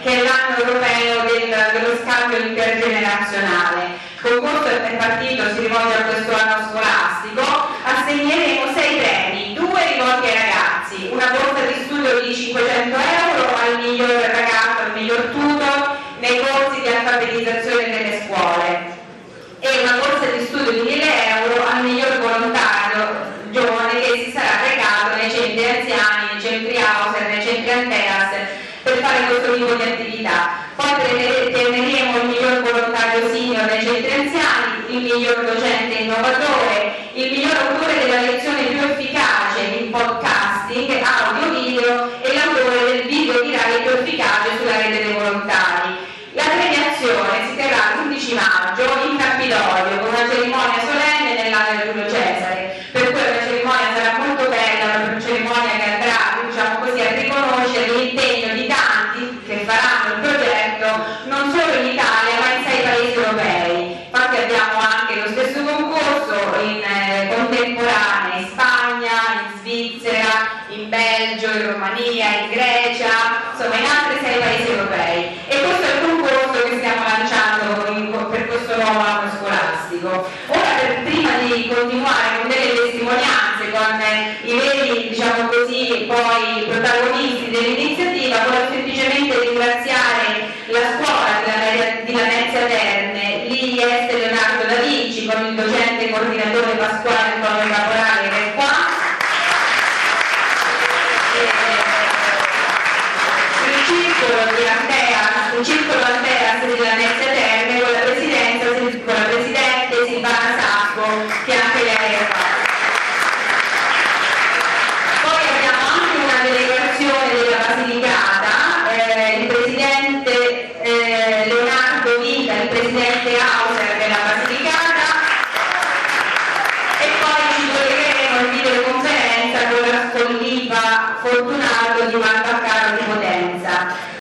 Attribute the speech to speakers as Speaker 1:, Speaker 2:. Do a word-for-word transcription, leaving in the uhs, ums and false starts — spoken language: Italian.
Speaker 1: che è l'anno europeo del, dello scambio intergenerazionale. Il concorso è partito, si rivolge a questo anno scolastico, assegneremo sei premi, due rivolti ai ragazzi, una borsa di studio di cinquecento euro al miglior ragazzo, al miglior tutor nei corsi di alfabetizzazione delle scuole e una borsa di studio di mille euro al miglior volontario giovane che si sarà recato nei centri anziani, nei centri Auser, nei centri Anteas per fare questo tipo di attività. Poi premieremo il miglior volontario senior nei centri anziani, il miglior docente innovatore, il miglior autore della lezione più efficace in podcasting, audio, video e l'autore del video virale più efficace sulla rete dei volontari. La premiazione si terrà l'undici maggio in Campidoglio con una cerimonia solenne nell'area Giulio Cesare, per cui la cerimonia sarà molto bella, una cerimonia che andrà, diciamo così, a riconoscere l'impegno di tanti che faranno il progetto non solo in Italia ma in sei paesi europei. Infatti abbiamo anche lo stesso concorso in eh, contemporanea in Spagna, in Svizzera, in Belgio, in Romania, in Grecia, insomma in altri sei paesi europei. E questo è il concorso che stiamo lanciando in, per questo nuovo anno scolastico. Ora, per, prima di continuare con delle testimonianze, con eh, i veri, diciamo così, poi protagonisti dell'iniziativa, voglio semplicemente ringraziare la scuola di Lamezia Terme, l'I S Leonardo da Vinci, con il docente coordinatore Pasquale Antonio Caporale che è qua, e il circolo di Antea, il circolo Anteas di Lamezia Terme con la presidenza, con la presidente Silvana Sacco, che anche lei è qua. Poi abbiamo anche una delegazione della Basilicata, eh, il presidente eh, Leonardo Vita, il presidente Auser della Basilicata, e poi ci collegheremo in videoconferenza con la Stolliva Fortunato di Malpaccaro di